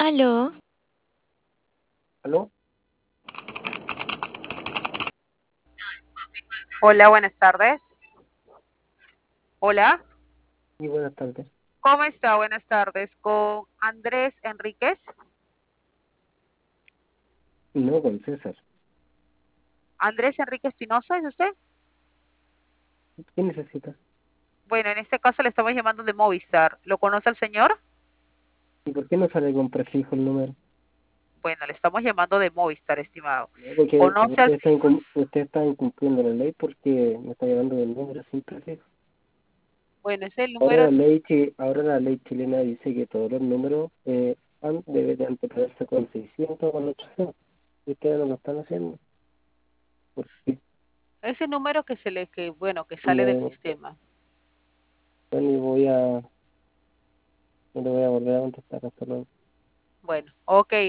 Aló, ¿Aló? Hola, buenas tardes. Hola, Y buenas tardes. ¿cómo está? Buenas tardes. Con Andrés Enríquez. No, con César. Andrés Enrique Espinosa, ¿es usted? ¿Qué necesitas? Bueno, en este caso le estamos llamando de Movistar. ¿Lo conoce el señor? ¿Y por qué no sale con prefijo el número? Bueno, le estamos llamando de Movistar, estimado. No, porque ¿Conoce al señor? usted está incumpliendo la ley porque me está llamando del número sin prefijo. Bueno, es el número. Ahora la ley chilena dice que todos los números deben de anteponerse con 600 o con 800. Y ustedes no lo están haciendo. Porque Ese número que bueno, que sale del no, sistema. yo no le voy a volver a contestar hasta luego. Bueno, ok.